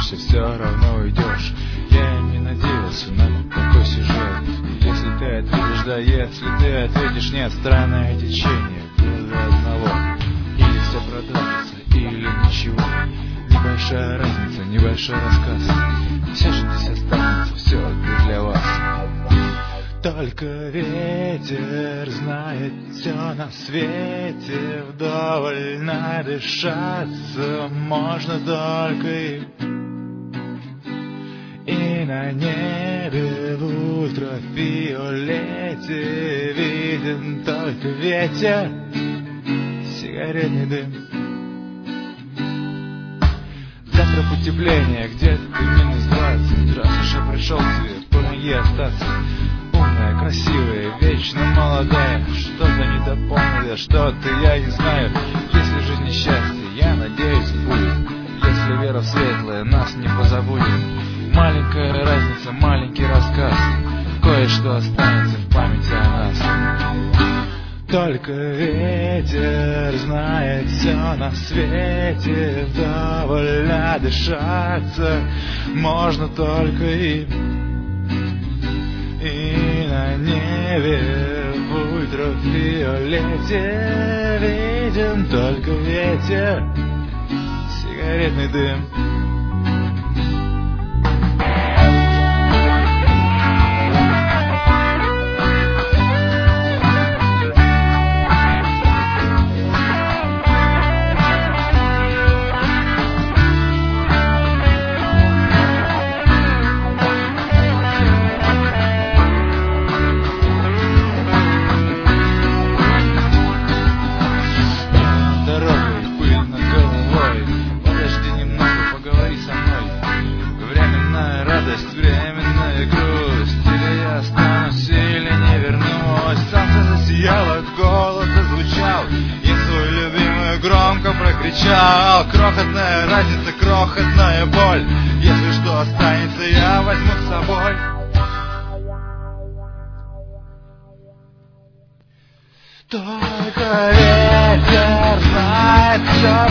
останешься, все равно уйдешь. Я не надеялся на такой сюжет. Если ты ответишь да, если ты ответишь нет, странное течение для одного. Или все продолжится, или ничего. Небольшая разница, небольшой рассказ. Все же здесь останется, все для вас. Только ветер знает все на свете, вдоволь надышаться можно только им. И на небе в ультрафиолете виден только ветер, сигаретный дым. Завтра потепление, где-то минус 20. Раз уж я пришел к тебе, помоги остаться. Умная, красивая, вечно молодая. Что-то недопоняли, что-то я не знаю. Если жизнь несчастье, я надеюсь будет. Если вера в светлое нас не позабудет. Маленькая разница, маленький рассказ. Кое-что останется в памяти о нас. Только ветер знает все на свете, вдоволь надышаться можно только им. И на небе в ультрафиолете виден только ветер, сигаретный дым. Временная грусть, или я останусь, или не вернусь. Солнце засияло, голос зазвучал, я свой любимый громко прокричал. Крохотная разница, крохотная боль, если что останется, я возьму с собой. Только ветер знает все